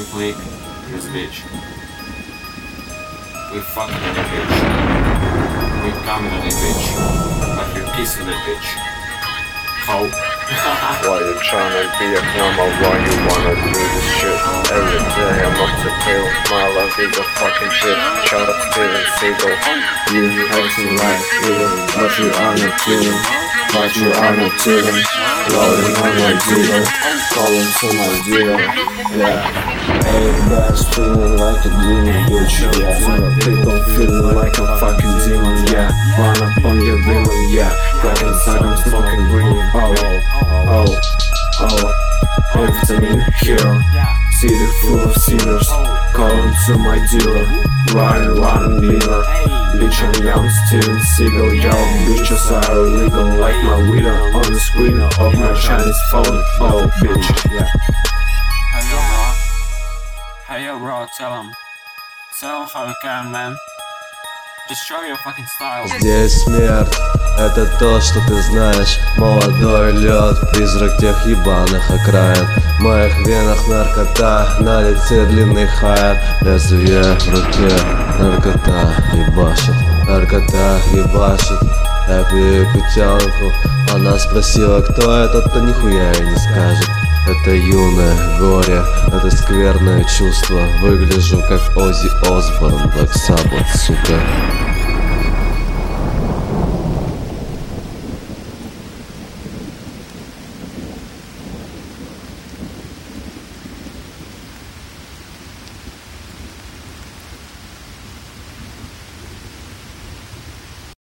click this bitch. We fucking in the bitch. We coming in the bitch. But we kissing the bitch. How? Why you tryna be a normal? Why you wanna do this shit? Every day I'm up to pill. My love is a fucking shit. Shout out Steven Seagal. You have to lie, but you are not killing. But you are not killing. Rolling on my dealer, calling to my dealer. Yeah. Hey, guys, feeling like a demon, bitch. Yeah. People feeling like a fucking demon. Yeah. Run up on your villain. Yeah. Right inside, I'm smoking green. Vitamin here. City full of sinners. Calling to my dealer. Riding leader. Bitch, I'm young, Steven Seagal. Yo, bitches are illegal like my winner on the screen of my Chinese phone. Oh, bitch. Yeah. Hey yo bro, tell him how you can, man. Just show your fucking style. Здесь смерть, это то, что ты знаешь. Молодой лед, призрак тех ебаных окраин. В моих венах наркота, на лице длинный хайр. Лезвие в руке, наркота ебашит. Наркота ебашит. Я пью кутянку. Она спросила, кто это, то нихуя и не скажет. Это юное горе, это скверное чувство. Выгляжу как Оззи Осборн, Black Sabbath, сука.